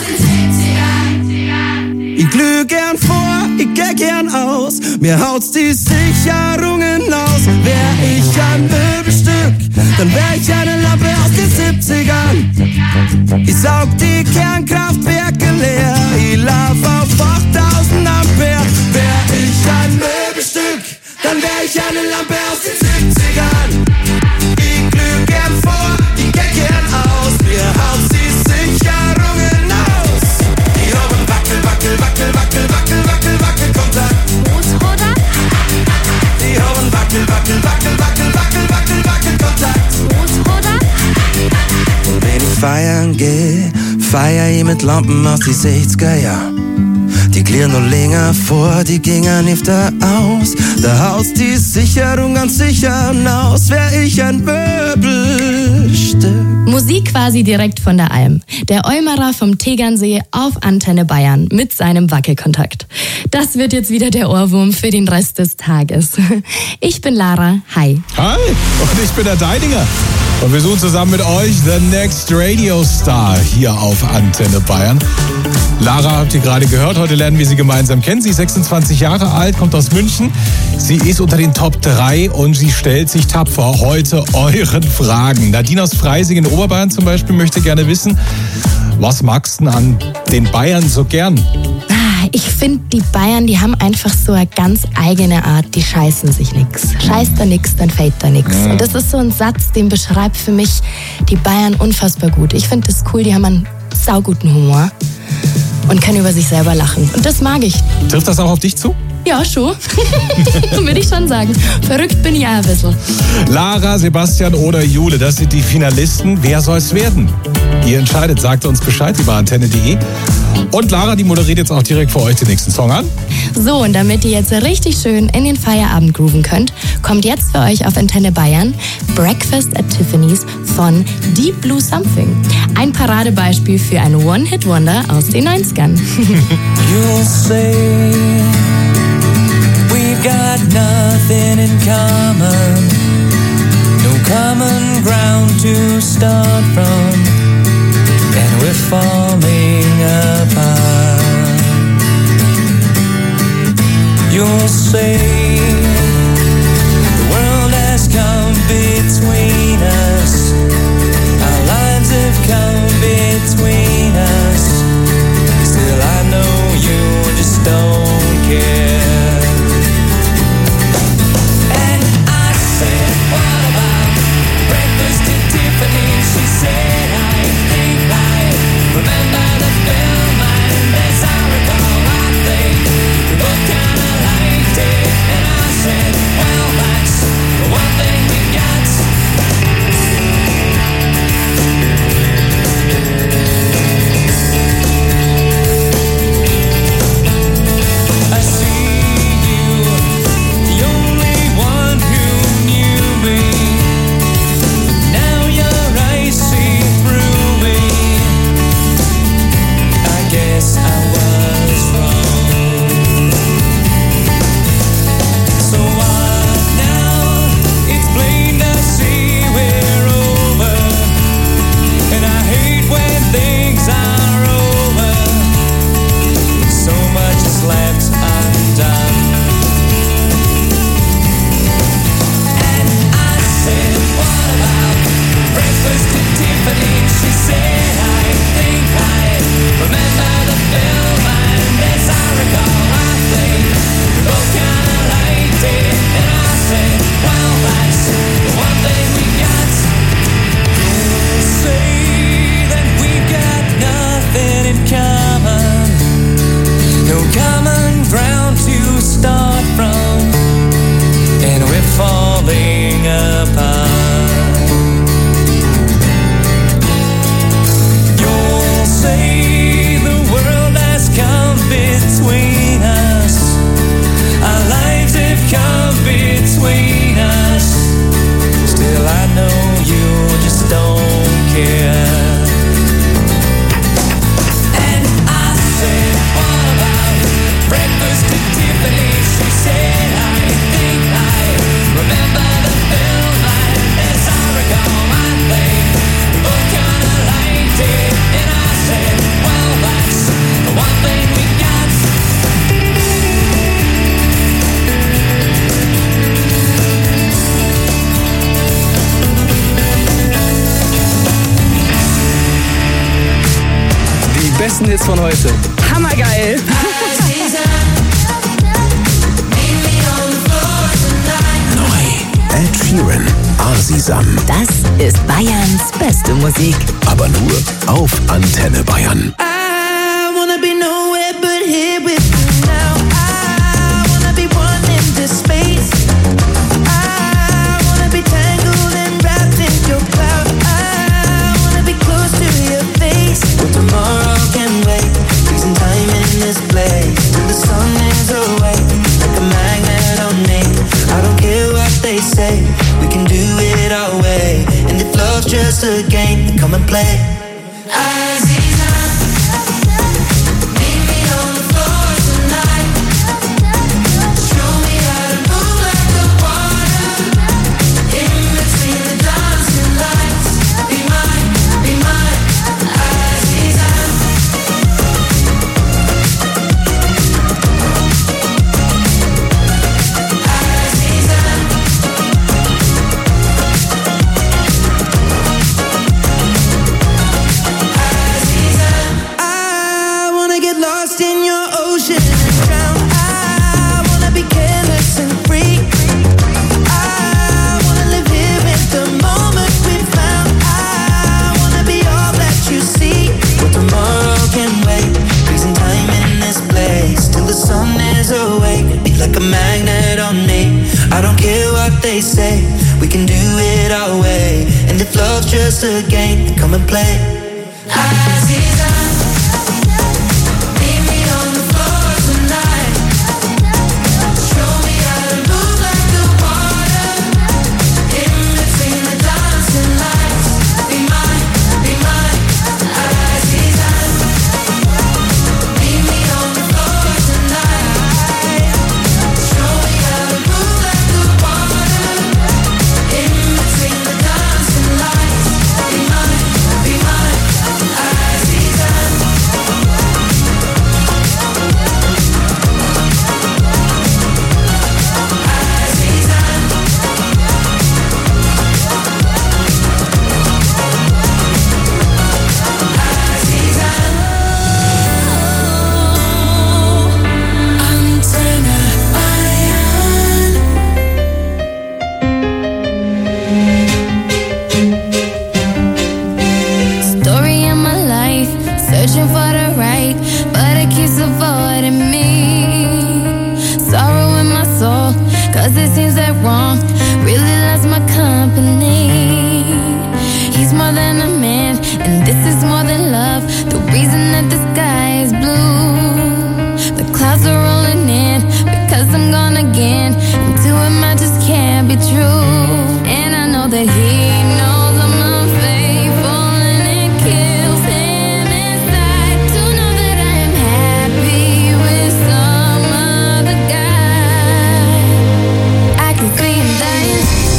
den siebzigern. Ich glüh gern vor, ich geh gern aus, mir haut's die Sicherungen aus. Wär ich ein Möbelstück, dann wär ich eine Lampe aus den siebzigern. Ich saug die Kernkraftwerke leer, ich lauf auf achttausend Ampere. Wär ich ein Möbelstück, dann wär ich eine Lampe aus den siebzigern. Ich glüh gern vor, ich geh gern aus, mir haut's die Sicherungen aus. Ich hab ein Wackel, Wackel, Wackel, Wackel, Wackel, Wackel, Wackelkontakt. Großvater? Ich hab ein Wackel, Wackel, Wackel, Wackel, Wackel, Wackel, Wackelkontakt. Großvater? Und wenn ich feiern geh, feier ich mit Lampen aus die sechziger Jahr. Die klirren noch länger vor, die gingen öfter aus. Da haut's die Sicherung ganz sicher aus. Wär ich ein Möbelstück. Musik quasi direkt von der Alm. Der Eumerer vom Tegernsee auf Antenne Bayern mit seinem Wackelkontakt. Das wird jetzt wieder der Ohrwurm für den Rest des Tages. Ich bin Lara, hi. Hi, und ich bin der Deidinger. Und wir suchen zusammen mit euch The Next Radio Star hier auf Antenne Bayern. Lara habt ihr gerade gehört, heute lernen wir sie gemeinsam kennen. Sie ist sechsundzwanzig Jahre alt, kommt aus München. Sie ist unter den Top drei und sie stellt sich tapfer heute euren Fragen. Nadine aus Freising in Oberbayern zum Beispiel möchte gerne wissen, was magst du an den Bayern so gern? Ich finde, die Bayern, die haben einfach so eine ganz eigene Art, die scheißen sich nix. Scheißt da nix, dann fällt da nix. Und das ist so ein Satz, den beschreibt für mich die Bayern unfassbar gut. Ich finde das cool, die haben einen sauguten Humor und können über sich selber lachen. Und das mag ich. Trifft das auch auf dich zu? Ja, schon. Würde ich schon sagen. Verrückt bin ich auch ein bisschen. Lara, Sebastian oder Jule, das sind die Finalisten. Wer soll es werden? Ihr entscheidet, sagt uns Bescheid über antenne punkt de. Und Lara, die moderiert jetzt auch direkt für euch den nächsten Song an. So, und damit ihr jetzt richtig schön in den Feierabend grooven könnt, kommt jetzt für euch auf Antenne Bayern Breakfast at Tiffany's von Deep Blue Something. Ein Paradebeispiel für ein One-Hit-Wonder aus den neunzigern. You'll say we've got nothing in common, no common ground to start from, and we're falling apart. You'll say the world has come between us, our lives have come between us, still I know you just don't care. And I said, what about breakfast at Tiffany's? She said, I think I remember the film, and as I recall, I think we both kinda liked it. besten Hits von heute. Hammergeil. Neu. Ed Sheeran, Asisam. Das ist Bayerns beste Musik. Aber nur auf Antenne Bayern. I wanna be nowhere but here with you now. I wanna be one in this space. I wanna be tangled and wrapped in your cloud. I wanna be close to your face. But tomorrow can wait. Freezing time in this place till the sun is away. Like a magnet on me. I don't care what they say. We can do it our way. And if love's just a game, then come and play. Aziza. Like a magnet on me. I don't care what they say. We can do it our way. And if love's just a game, then come and play. Aziza.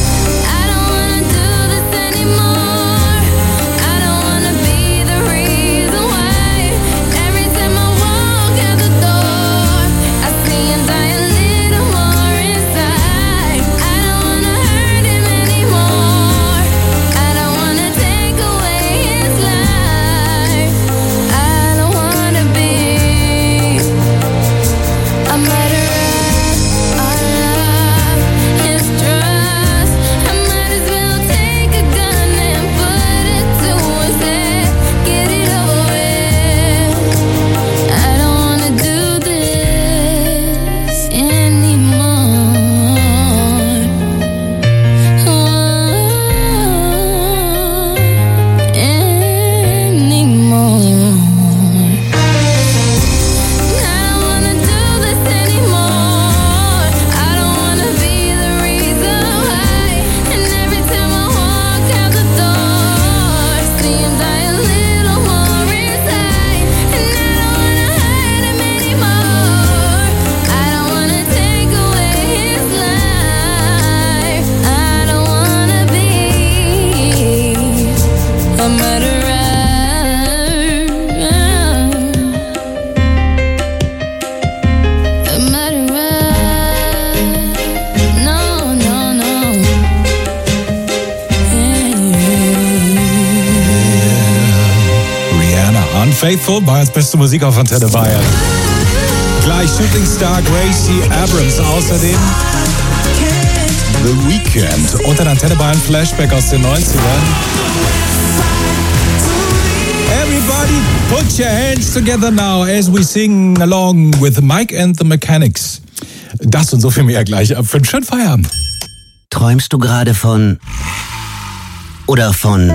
I don't wanna do this anymore. I don't wanna be the reason. Faithful, Bayerns beste Musik auf Antenne Bayern. Gleich Shooting Star Gracie Abrams, außerdem The Weeknd und ein Antenne Bayern Flashback aus den neunzigern. Everybody put your hands together now as we sing along with Mike and the Mechanics. Das und so viel mehr gleich ab fünf. Schönen Feierabend. Träumst du gerade von... Oder von...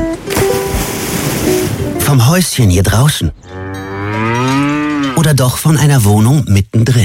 vom Häuschen hier draußen? Oder doch von einer Wohnung mittendrin?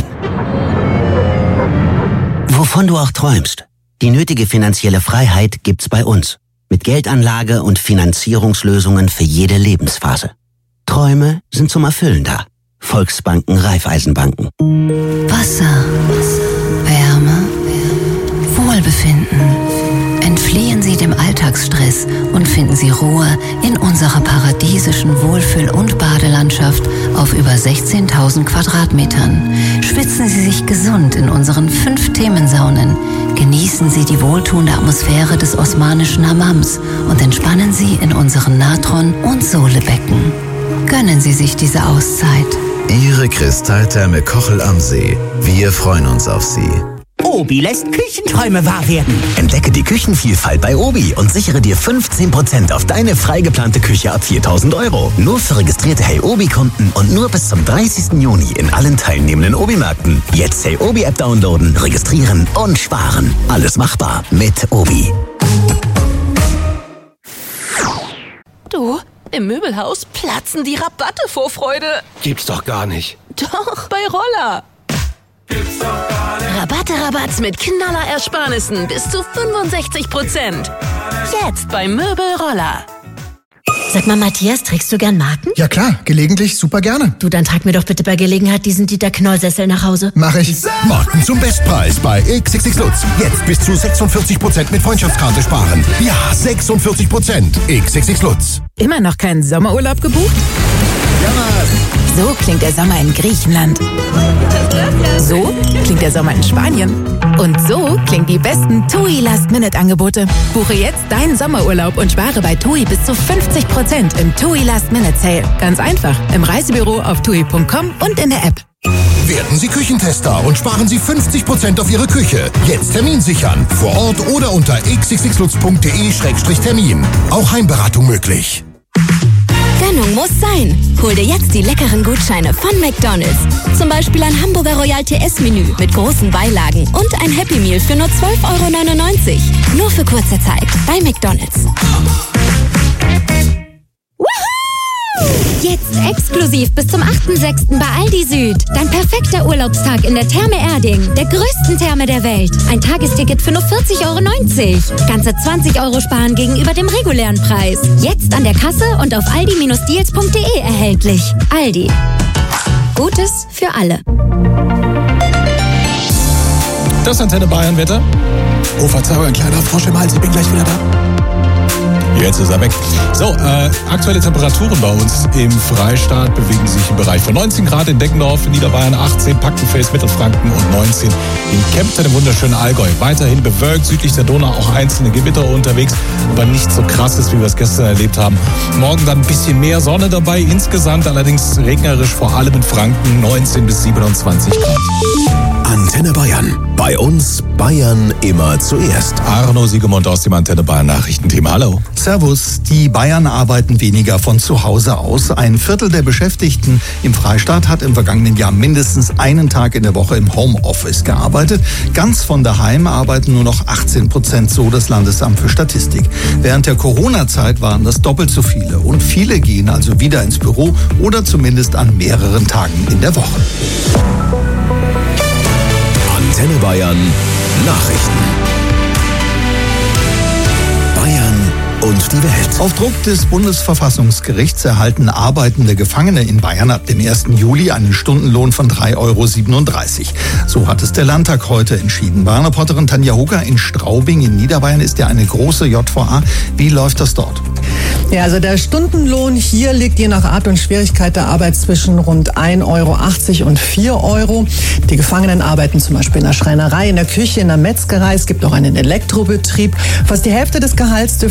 Wovon du auch träumst, die nötige finanzielle Freiheit gibt's bei uns. Mit Geldanlage und Finanzierungslösungen für jede Lebensphase. Träume sind zum Erfüllen da. Volksbanken, Raiffeisenbanken. Wasser, Wärme, Wohlbefinden. Entfliehen Sie dem Alltagsstress und finden Sie Ruhe in unserer paradiesischen Wohlfühl- und Badelandschaft auf über sechzehntausend Quadratmetern. Schwitzen Sie sich gesund in unseren fünf Themensaunen. Genießen Sie die wohltuende Atmosphäre des osmanischen Hammams und entspannen Sie in unseren Natron- und Sohlebecken. Gönnen Sie sich diese Auszeit. Ihre Kristalltherme Kochel am See. Wir freuen uns auf Sie. Obi lässt Küchenträume wahr werden. Entdecke die Küchenvielfalt bei Obi und sichere dir fünfzehn Prozent auf deine frei geplante Küche ab viertausend Euro. Nur für registrierte Hey Obi-Kunden und nur bis zum dreißigsten Juni in allen teilnehmenden Obi-Märkten. Jetzt Hey Obi-App downloaden, registrieren und sparen. Alles machbar mit Obi. Du, im Möbelhaus platzen die Rabatte vor Freude. Gibt's doch gar nicht. Doch, bei Roller. Rabatte, Rabatt mit knaller Ersparnissen bis zu fünfundsechzig Prozent. Jetzt bei Möbel Roller. Sag mal, Matthias, trägst du gern Marken? Ja klar, gelegentlich super gerne. Du, dann trag mir doch bitte bei Gelegenheit diesen Dieter Knoll-Sessel nach Hause. Mach ich. Marken zum Bestpreis bei X X X Lutz. Jetzt bis zu sechsundvierzig Prozent mit Freundschaftskarte sparen. Ja, sechsundvierzig Prozent. X X X Lutz. Immer noch keinen Sommerurlaub gebucht? Ja, so klingt der Sommer in Griechenland. So klingt der Sommer in Spanien. Und so klingen die besten TUI Last-Minute-Angebote. Buche jetzt deinen Sommerurlaub und spare bei TUI bis zu fünfzig Prozent im TUI Last-Minute-Sale. Ganz einfach. Im Reisebüro auf tui punkt com und in der App. Werden Sie Küchentester und sparen Sie fünfzig Prozent auf Ihre Küche. Jetzt Termin sichern. Vor Ort oder unter x x x lutz punkt de Schrägstrich Termin. Auch Heimberatung möglich. Gönnung muss sein. Hol dir jetzt die leckeren Gutscheine von McDonald's. Zum Beispiel ein Hamburger Royal T S-Menü mit großen Beilagen und ein Happy Meal für nur zwölf Euro neunundneunzig. Nur für kurze Zeit bei McDonald's. Jetzt exklusiv bis zum achten sechsten bei Aldi Süd. Dein perfekter Urlaubstag in der Therme Erding, der größten Therme der Welt. Ein Tagesticket für nur vierzig Euro neunzig. Ganze zwanzig Euro sparen gegenüber dem regulären Preis. Jetzt an der Kasse und auf aldi Bindestrich deals punkt de erhältlich. Aldi. Gutes für alle. Das Antenne Bayern Wetter. Oh, Verzeihung, ein kleiner Frosch im Hals. Ich bin gleich wieder da. Jetzt ist er weg. So, äh, aktuelle Temperaturen bei uns im Freistaat bewegen sich im Bereich von neunzehn Grad in Deggendorf, in Niederbayern achtzehn, Packenfels, Mittelfranken und neunzehn in Kempten im wunderschönen Allgäu. Weiterhin bewölkt, südlich der Donau auch einzelne Gewitter unterwegs, aber nicht so krasses, wie wir es gestern erlebt haben. Morgen dann ein bisschen mehr Sonne dabei, insgesamt allerdings regnerisch, vor allem in Franken, neunzehn bis siebenundzwanzig Grad. Antenne Bayern. Bei uns Bayern immer zuerst. Arno Siegemund aus dem Antenne Bayern Nachrichtenteam. Hallo. Servus. Die Bayern arbeiten weniger von zu Hause aus. Ein Viertel der Beschäftigten im Freistaat hat im vergangenen Jahr mindestens einen Tag in der Woche im Homeoffice gearbeitet. Ganz von daheim arbeiten nur noch achtzehn Prozent, so das Landesamt für Statistik. Während der Corona-Zeit waren das doppelt so viele. Und viele gehen also wieder ins Büro oder zumindest an mehreren Tagen in der Woche. Antenne Bayern Nachrichten. Bayern und die Welt. Auf Druck des Bundesverfassungsgerichts erhalten arbeitende Gefangene in Bayern ab dem ersten Juli einen Stundenlohn von drei Euro siebenunddreißig. So hat es der Landtag heute entschieden. Bayern-Reporterin Tanja Hucker in Straubing in Niederbayern ist ja eine große J V A. Wie läuft das dort? Ja, also der Stundenlohn hier liegt je nach Art und Schwierigkeit der Arbeit zwischen rund ein Euro achtzig und vier Euro. Die Gefangenen arbeiten zum Beispiel in der Schreinerei, in der Küche, in der Metzgerei. Es gibt auch einen Elektrobetrieb. Fast die Hälfte des Gehalts dürfen die Gefangenen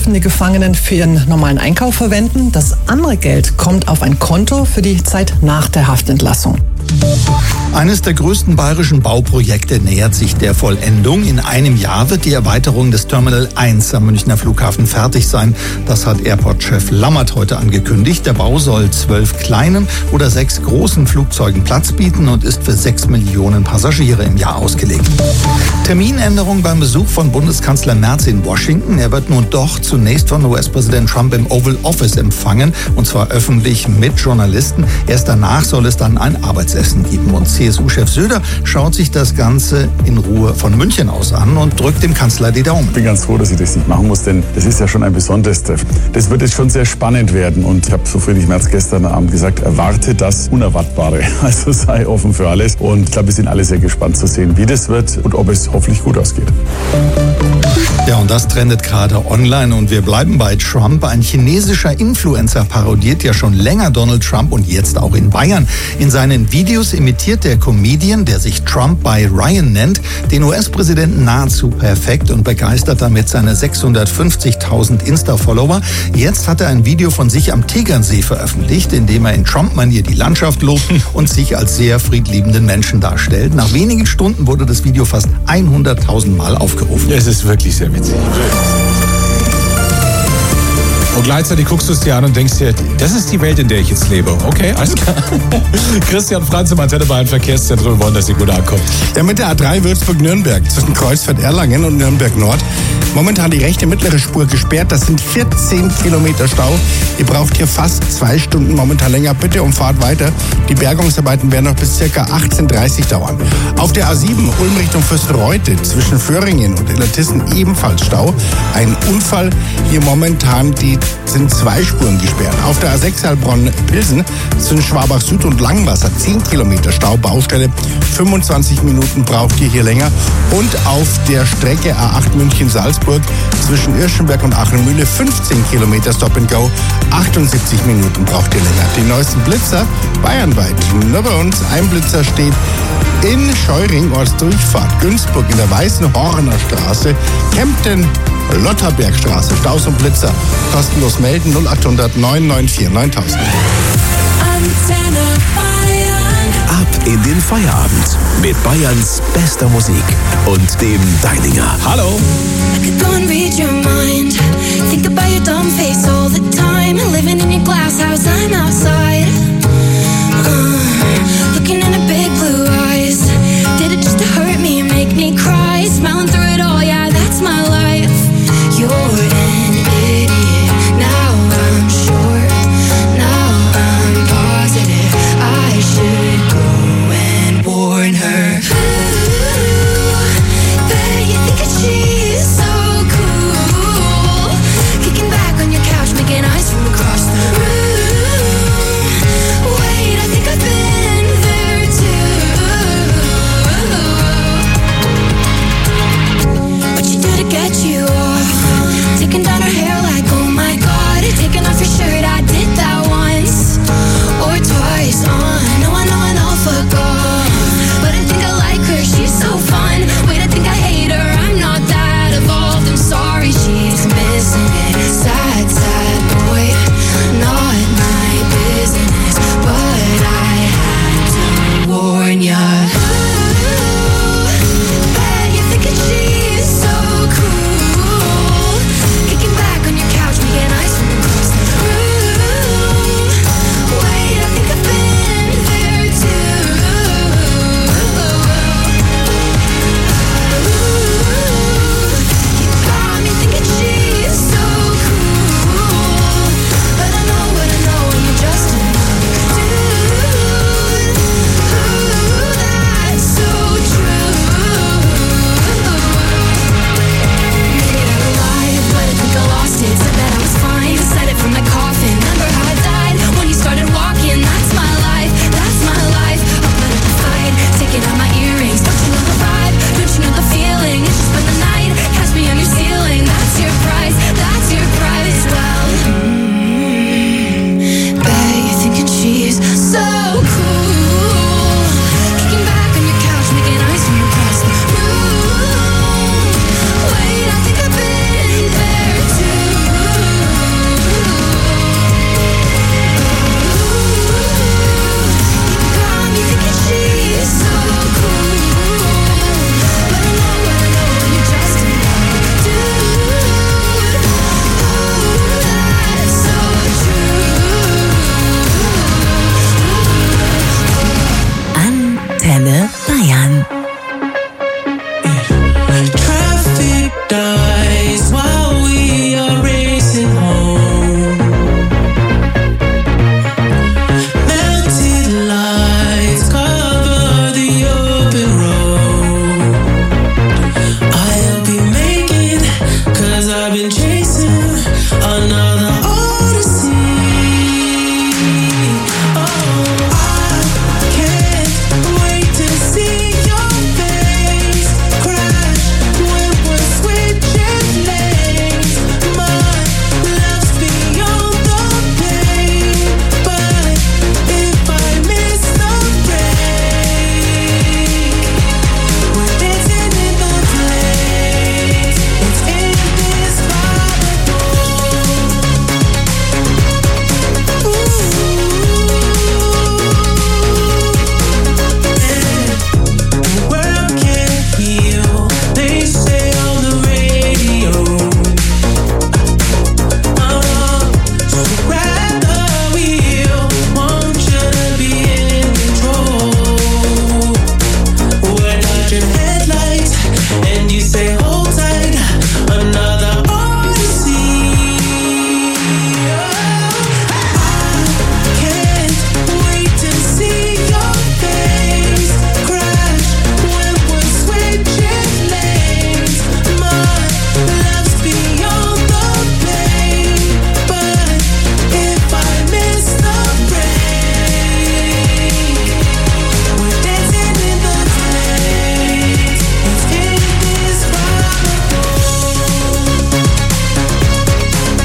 Gefangenen für ihren normalen Einkauf verwenden. Das andere Geld kommt auf ein Konto für die Zeit nach der Haftentlassung. Eines der größten bayerischen Bauprojekte nähert sich der Vollendung. In einem Jahr wird die Erweiterung des Terminal eins am Münchner Flughafen fertig sein. Das hat Airport-Chef Lammert heute angekündigt. Der Bau soll zwölf kleinen oder sechs großen Flugzeugen Platz bieten und ist für sechs Millionen Passagiere im Jahr ausgelegt. Terminänderung beim Besuch von Bundeskanzler Merz in Washington. Er wird nun doch zunächst von U S-Präsident Trump im Oval Office empfangen, und zwar öffentlich mit Journalisten. Erst danach soll es dann ein Arbeitsessen geben. Und C S U-Chef Söder schaut sich das Ganze in Ruhe von München aus an und drückt dem Kanzler die Daumen. Ich bin ganz froh, dass ich das nicht machen muss, denn das ist ja schon ein besonderes Treffen. Das wird jetzt schon sehr spannend werden, und ich habe zu Friedrich Merz gestern Abend gesagt, erwarte das Unerwartbare. Also sei offen für alles, und ich glaube, wir sind alle sehr gespannt zu sehen, wie das wird und ob es hoffentlich gut ausgeht. Ja, und das trendet gerade online, und wir bleiben bei Trump. Ein chinesischer Influencer parodiert ja schon länger Donald Trump und jetzt auch in Bayern. In seinen Videos imitiert der Comedian, der sich Trump by Ryan nennt, den U S-Präsidenten nahezu perfekt und begeistert damit seine sechshundertfünfzigtausend Insta-Follower. Jetzt hat er ein Video von sich am Tegernsee veröffentlicht, in dem er in Trump-Manier die Landschaft lobt und sich als sehr friedliebenden Menschen darstellt. Nach wenigen Stunden wurde das Video fast hunderttausend Mal aufgerufen. Es ist wirklich sehr witzig. Und gleichzeitig guckst du es dir an und denkst dir, das ist die Welt, in der ich jetzt lebe. Okay, alles klar. Christian Franz im Antenne Bayern Verkehrszentrum, wollen, dass ihr gut ankommt. Ja, mit der A drei Würzburg-Nürnberg zwischen Kreuzfeld-Erlangen und Nürnberg-Nord. Momentan die rechte mittlere Spur gesperrt. Das sind vierzehn Kilometer Stau. Ihr braucht hier fast zwei Stunden momentan länger. Bitte umfahrt weiter. Die Bergungsarbeiten werden noch bis ca. achtzehn Uhr dreißig dauern. Auf der A sieben Ulm Richtung Fürstenreute zwischen Föhringen und Illertissen ebenfalls Stau. Ein Unfall. Hier momentan die sind zwei Spuren gesperrt. Auf der A sechs Heilbronn-Pilsen zwischen Schwabach Süd und Langwasser zehn Kilometer Stau. Baustelle fünfundzwanzig Minuten braucht ihr hier länger. Und auf der Strecke A acht München-Salzburg zwischen Irschenberg und Achenmühle fünfzehn Kilometer Stop and Go. achtundsiebzig Minuten braucht ihr länger. Die neuesten Blitzer bayernweit. Nur bei uns. Ein Blitzer steht in Scheuring, Ortsdurchfahrt Günzburg in der Weißenhorner Straße, Kempten, Lotterbergstraße, Staus und Blitzer. Kostenlos melden null acht hundert neun neun vier neuntausend. Antenne Bayern. Ab in den Feierabend mit Bayerns bester Musik und dem Deininger. Hallo. I could go and read your mind. Think about your dumb face all the time. Living in your glass house, I'm outside. Uh, looking in the big blue eyes. Did it just to hurt me and make me cry? Smiling through it all, yeah, that's my life. You're an idiot. Now I'm sure. Now I'm positive I should go.